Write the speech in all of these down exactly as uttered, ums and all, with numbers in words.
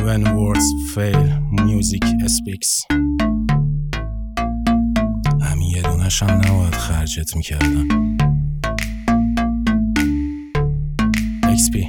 When words fail, music speaks. همین یه دونشم نباید خرجت میکردم. ایکس پی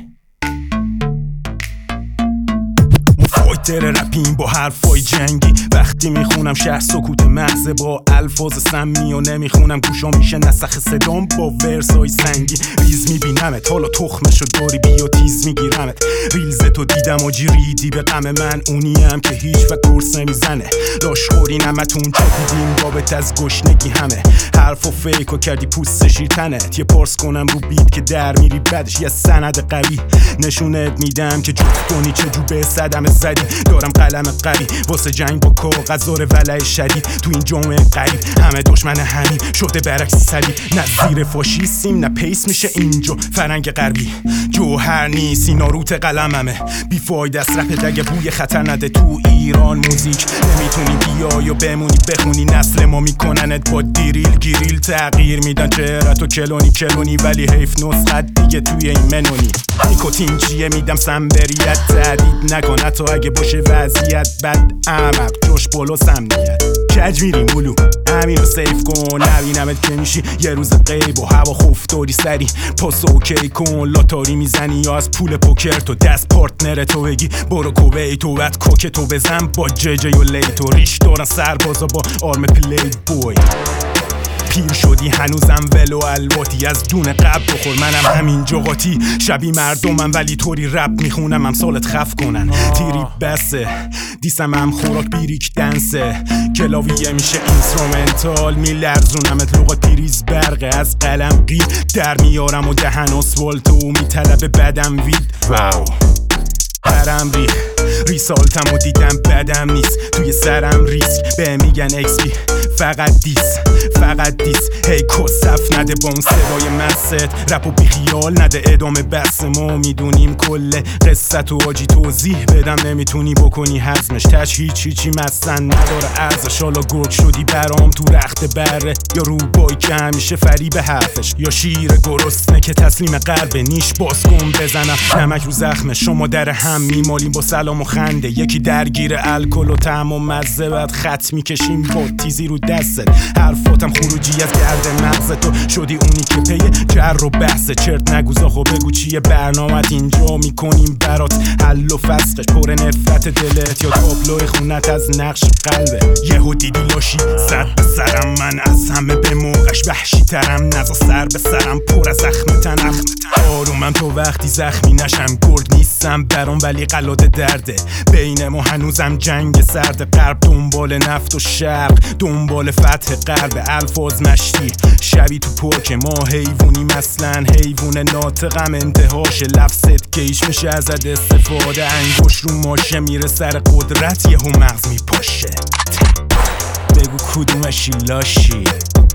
مفایتر رپیم با حرفای جنگی. وقتی میخونم شهر سکوت محض با الفاظ سمی و نمیخونم گوشا میشه نسخ صدام با ورسای سنگی. ریز میبینمت حالا تخمشو داری بیا تیز میگیرمت. ریلزتو دیدم و جریدی به غم من اونیم که هیچ و قرص نمیزنه. لاشخوری نمتون چه دیدیم بابت از گشنگی همه. حرف و فیکو کردی پوست شیرتنت. یه پارس کنم رو بیت که در میری بعدش یه سند قوی نشونت میدم که جفت کنی چه جو به صدم زدی. دارم قلم قوی واسه جنگ با کاغذ و ولع شدید. تو این جامعه غریب همه دشمن همین شده برعکس صلیب. نه زیر فاشیستیم نه پیس میشه اینجا فرنگ غربی. جوهر نیست این ناروت قلممه بیفاید است رپت اگه بوی خطر نده. تو ایران موزیک نمیتونی بیای و بمونی بخونی. نسل ما میکننت با دیریل گیریل تغییر میدن چهرت و کلونی کلونی. ولی حیف نسخت دیگه توی این منونی. نیکوتین چیه میدم سنبریت تهدید نکن تو اگه باشه وضعیت بد. احمق جوش بلو سمنیت کج میریم مولو همینو سیف کن. نبینمت که میشی یه روز غیب و هوا خوف داری سری. پاس اوکی کن لاتاری میزنی یا از پول پوکر تو دست پارتنر تو بگی برو کوبی تو بعد کوک تو بزن با جی جی و لیتو. ریش دارن سربازا با آرم پلی بوی. پیر شدی هنوزم ولو الواتی از دون قبل بخور. منم همین جغاتی شبی مردمم ولی طوری رپ میخونم امثالت خف کنن. تیری بسه دیسم هم خوراک بیریک دنسه. کلاویه میشه اینسترومنتال میلرزونمت لغات پیریز برقه. از قلم قیل در میارم و دهن آسفالت و میطلب بدم وید. واو برم ریخ ریسالتم و دیدم بدم نیست. توی سرم ریسک به میگن ایکس پی فقط دیس فقط دیس. هی کسف نده با اون صدای مست. رپ و بیخیال نده ادامه بس. ما میدونیم کل قصت و آجی توضیح بدم نمیتونی بکنی حزمش. تش هیچ هیچی مستن نداره ارزش. حالا گرگ شدی برام تو رخت بره. یا روبای که همیشه فریب حرفش. یا شیر گرسنه که تسلیم قلب نیش باز کن بزنم نمک رو زخمه. شما در هم میمالیم با سلام و خنده. یکی درگیر الکل و طعم و مزه بعد خط میکشیم با تیزی رو دستت. حرفاتم خروجی از گرد مغزت. تو شدی اونی که پی جر و بحثه. چرت نگوزا خب بگو چیه برنامت اینجا میکنیم برات حل و فسقش. پر نفرت دلت یا تابلوی خونت از نقش قلبه. یهو دیدی لاشی زد به سرم. من از همه به موقعش وحشی ترم. نزا سر به سرم پر از زخم تن. آرومم تو وقتی زخمی نشم. گرگ نیستم برام ولی قلاده درده. بین ما هنوزم جنگ سرد. غرب دنبال نفت و شرق دنبال فتح قلب. الفاظ مشتی شبی تو پرک ما حیوونی مثلا حیوون ناطقم. انتهاش لفظت کیش میشه ازت استفاده. انگوش رو ماشه میره سر قدرت یهو مغز میپاشه. بگو کدومشی لاشی